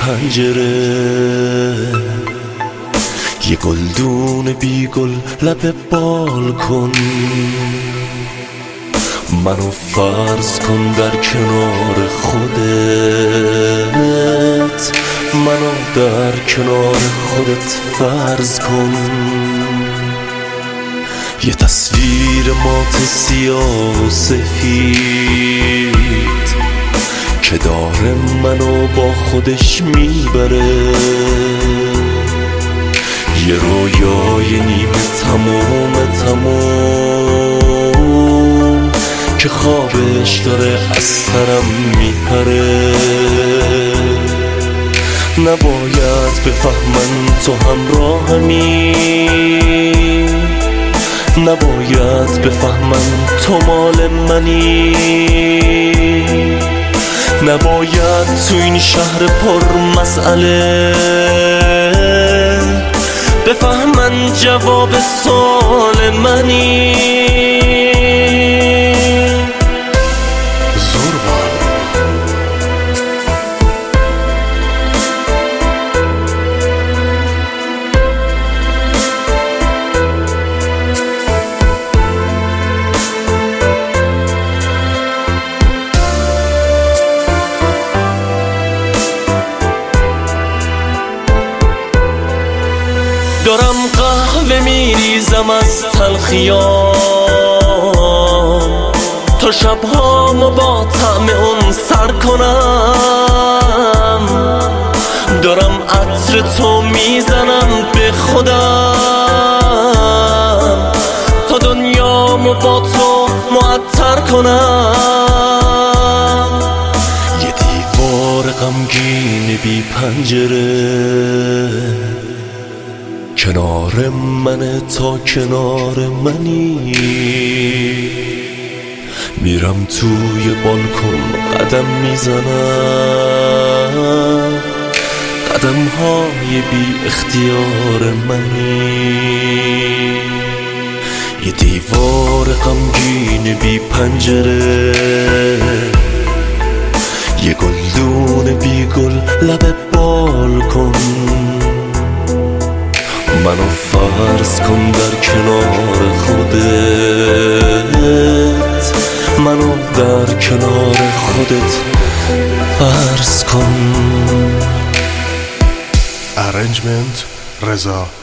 پنجره، یه گلدون بی گل لب بالکن، منو فرض کن در کنار خودت، منو در کنار خودت فرض کن. یه تصویر مات سیاه و سفید که داره منو با خودش میبره، یه رویای نیمه تموم که خوابش داره از سرم میپره. نباید بفهمن تو همراهمی، نباید بفهمن تو مال منی، نباید تو این شهر پر مسئله بفهمن جواب سوال منی. دارم قهوه میریزم از تلخیام تا شبهامو با طعم اون سر کنم، دارم عطر تو میزنم به خودم تا دنیامو با تو معطر کنم. یه دیوار غمگین بی پنجره کنار منه تا کنار منی، میرم توی بالکن قدم میزنم، قدم های بی اختیار منی. یه دیوار غمگین بی پنجره، یه گلدون بی گل لب بالکن، منو فرض کن در کنار خودت، منو در کنار خودت فرض کن. Arrangement رضا